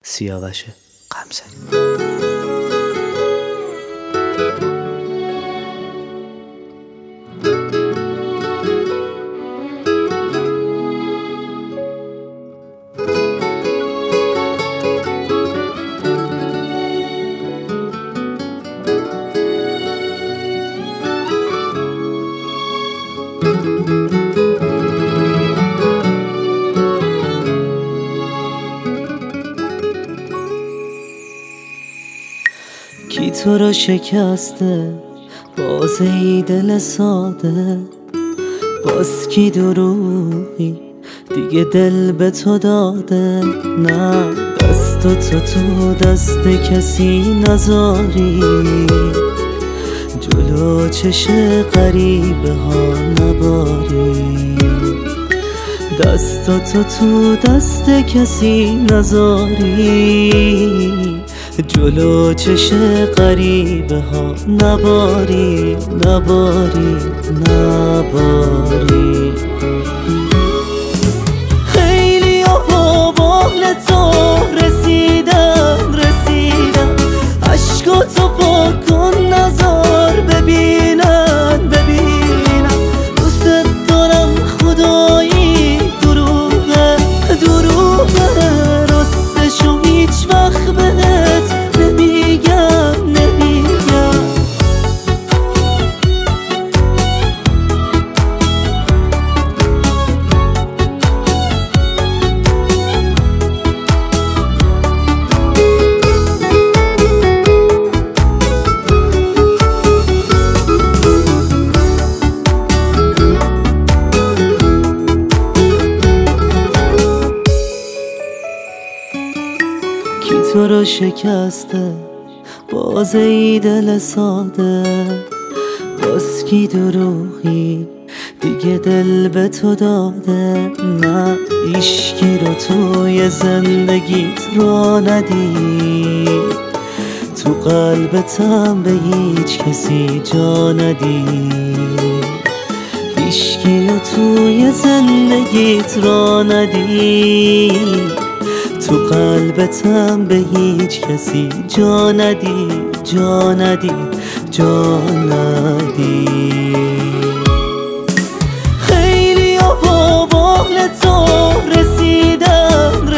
سیاوش غمزدی. کی تو رو شکسته باز ای دل ساده، باز کی دروغی دیگه دل به تو داده. نه دست تو دست کسی نذاری، جلو چش غریبه ها نباری. دست تو دست کسی نذاری، جلو چش غریبه ها نباری. خیلی ها با بال تو رسیدن، عشقاتو پاک کن نذار ببینن. دوست دارم خدایی، دروغه راستشو هیچ وقت بهت نمیگم. کی تو رو شکسته باز ای دل ساده، باز کی دروغی دیگه دل به تو داده. نه هیچکی رو توی زندگیت را ندی، تو قلبتم به هیچ کسی جا ندی. هیچکی رو توی زندگیت را ندی، تو قلبتم به هیچ کسی جا ندی. خیلی ها با بال تو رسیدن،